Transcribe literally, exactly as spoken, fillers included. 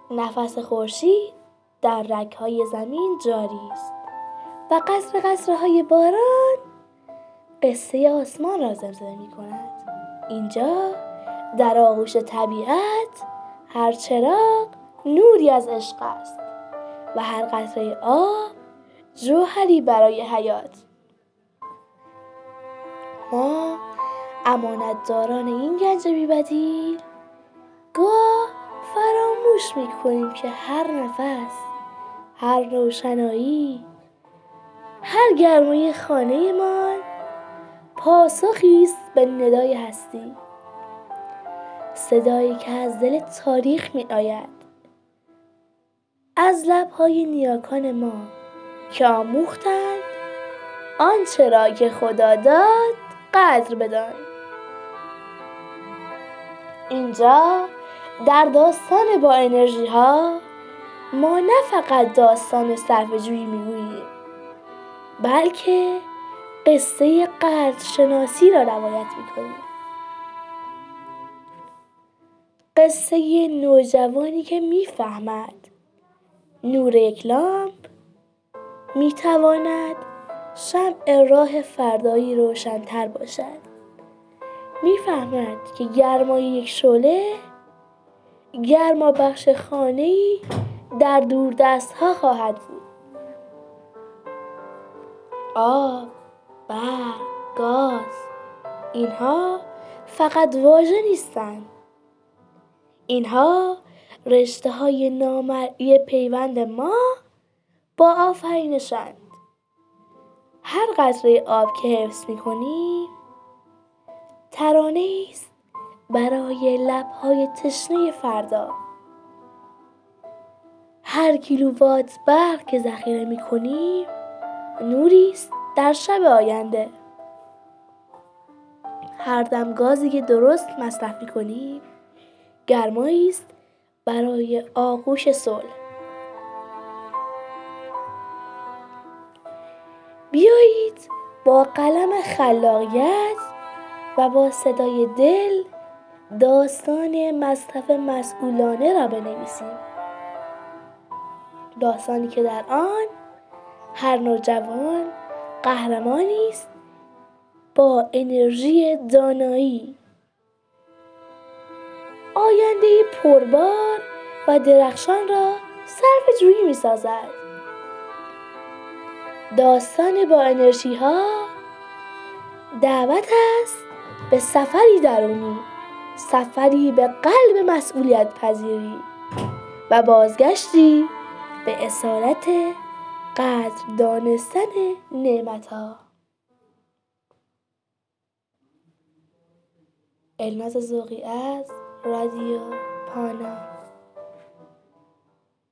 نفس خورشید در رگ‌های زمین جاری است و قطره قطره های باران قصه آسمان را زمزمه می کند. اینجا در آغوش طبیعت هر چراغ نوری از عشق است و هر قطره آب جوهری برای حیات. ما امانتداران این گنج بی‌بدیل گاه فراموش می‌کنیم که هر نفس، هر روشنایی، هر گرمای خانه‌مان پاسخی است به ندای هستی، صدایی که از دل تاریخ می‌آید، از لب‌های نیاکان ما که آموختند آنچه را که خدا داد قدر بدان. اینجا در داستان با انرژی ها ما نه فقط داستان صرفه‌جویی میگوییم، بلکه قصه قدرشناسی را روایت میکنیم. قصه نوجوانی که میفهمد نور یک لامپ میتواند شمع راه فردایی روشن‌تر باشد. میفهمد که گرمای یک شعله گرما بخش خانه‌ای در دوردست‌ها خواهد بود. آب، برق، گاز، اینها فقط واژه نیستند. اینها رشته‌های نامرئی پیوند ما با آفرینشند. هر قطره آب که حفظ می‌کنیم ترانه‌ای است برای لب‌های تشنه فردا. هر کیلووات برق که ذخیره می‌کنیم نوری است در شب آینده. هر دم گازی که درست مصرف می‌کنیم گرمایی است برای آغوش صلح. بیایید با قلم خلاقیت و با صدای دل داستان مصرف مسئولانه را بنویسیم. داستانی که در آن هر نوجوان قهرمانی است با انرژی دانایی، آینده پربار و درخشان را صرفه‌جویی می‌سازد. داستان با انرژی ها دعوت است به سفری درونی، سفری به قلب مسئولیت پذیری و بازگشتی به اصالت قدر دانستن نعمت‌ها. الناز ذوقی از رادیو پانا.